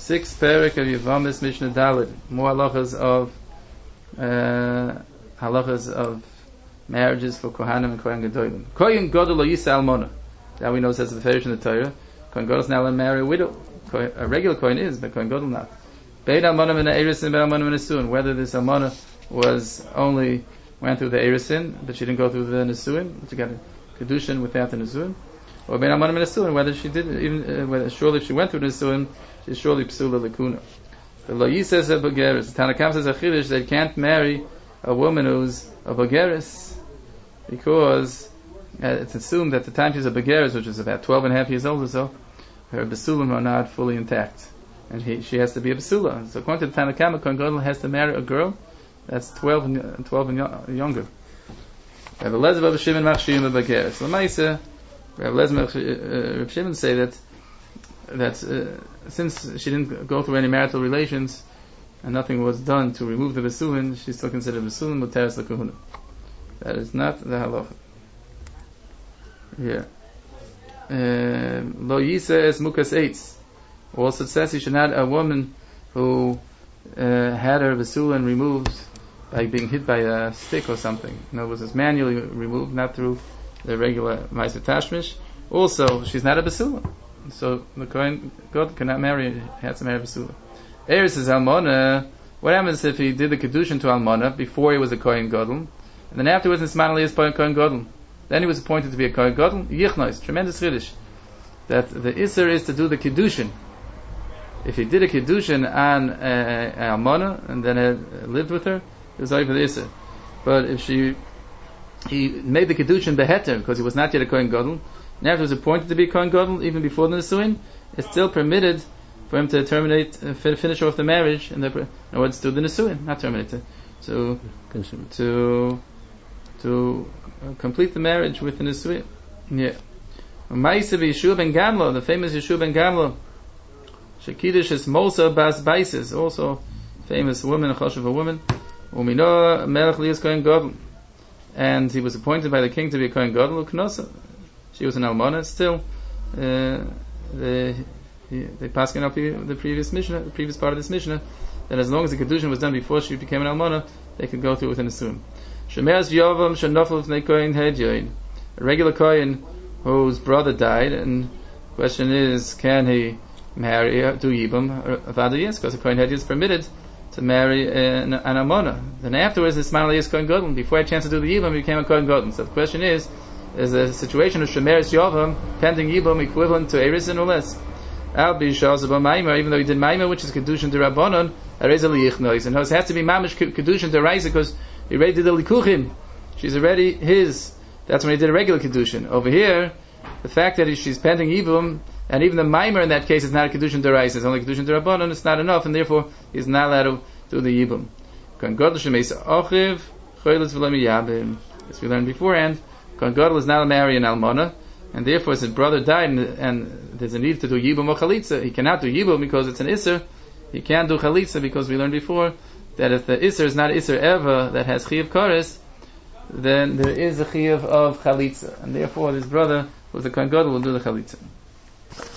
sixth parak of Yevamos Mishnah Daled. More halachas of marriages for Kohanim and Kohen Gedolim. Kohen Gadol lo yisa almona. That we know says the Ferish in the Torah. Kohen Gadol is not allowed to marry a widow. A regular Kohen is, but Kohen Gadol not. Beid almona min ha'erisin, beid almona min ha'nesuin. Whether this almona went through the erisin, but she didn't go through the nesuin, but she got a kedushin without the nesuin. Or beid almona min ha'nesuin, whether she did, whether surely if she went through the nesuin, she's surely psula lekuna. The lo yisa says a bogeres. The Tanakam says a chiddush that can't marry a woman who's a bogeres, because it's assumed that the time she's a begeres, which is about 12 and a half years old or so, her basulim are not fully intact, and she has to be a basula. So according to the Tanakama, Kohen Gadol has to marry a girl that's 12 and younger. Rav Elazar Rav Shimon machshiyim a begeres. L'maisa, Rav Elazar Rav Shimon say that since she didn't go through any marital relations and nothing was done to remove the basulim, she's still considered basulim muteres l'kahuna. That is not the halacha. Yeah. Lo yisa es mukas eitz. Also it says you should not a woman who had her basulim removed by being hit by a stick or something. In other words, it's manually removed, not through the regular ma'aser tashmish. Also, she's not a basulim. So the Kohen God cannot marry, has to marry a basulim. Eris is almona. What happens if he did the kedushin to almona before he was a Kohen Gadol? And then afterwards, Nisman is Kohen Gadol. Then he was appointed to be a Kohen Gadol. Yichnois, tremendous chiddush. That the Isser is to do the Kiddushin. If he did a Kiddushin on Almana, and then lived with her, it was over the Isser. But if he made the Kiddushin beheter, because he was not yet a Kohen Gadol, and after he was appointed to be a Kohen Gadol, even before the Nisuin, it's still permitted for him to terminate, finish off the marriage, in other words, do the Nisuin, not terminate it. To complete the marriage with the Nisuin. Yeah. Ma'aseh Yeshua ben Gamlo, the famous Yeshua ben Gamlo, Shekidish is Mosa bas Baisis, also famous woman, a choshev woman. Umino Melech Lias Kohen Gadol, and he was appointed by the king to be a Kohen Gadol Uknosa. She was an almana. Still, they pass up the previous Mishnah, the previous part of this Mishnah, that as long as the kedushin was done before she became an almana, they could go through with an assume. Shemeres Yovam Shenofel V'nei Kohen Hedyoin, a regular Kohen whose brother died, and the question is, can he marry, do Yibam? Avada, yes, because a Kohen Hedyoin is permitted to marry an almana. Then afterwards, this man is Kohen Gadol. Before he had a chance to do the Yibam, he became a Kohen Gadol. So the question is a situation of Shemeres Yovam, pending Yibam, equivalent to Erisin or less. Al Bishaz of Maimah, even though he did Maimah, which is Kedushin to Rabbanon, Arezali Yichnois. And it has to be Mamish Kedushin to Raisa, because he already did the Likuchim. She's already his. That's when he did a regular Kedushin. Over here, the fact that she's pending Yibum, and even the Maimer in that case is not a Kedushin to Raisa, it's only Kedushin to Rabbanon, it's not enough, and therefore he's not allowed to do the Yibum. As we learned beforehand, Kohen Gadol is not a marry an almana, and therefore his brother died, and there's a need to do Yibum or Chalitza. He cannot do Yibum because it's an Isser. He can't do Chalitza because we learned before that if the Isser is not Isser Eva that has Chiyav Kares, then there is a Chiyav of Chalitza, and therefore his brother, who's the Kohen Gadol, will do the Chalitza.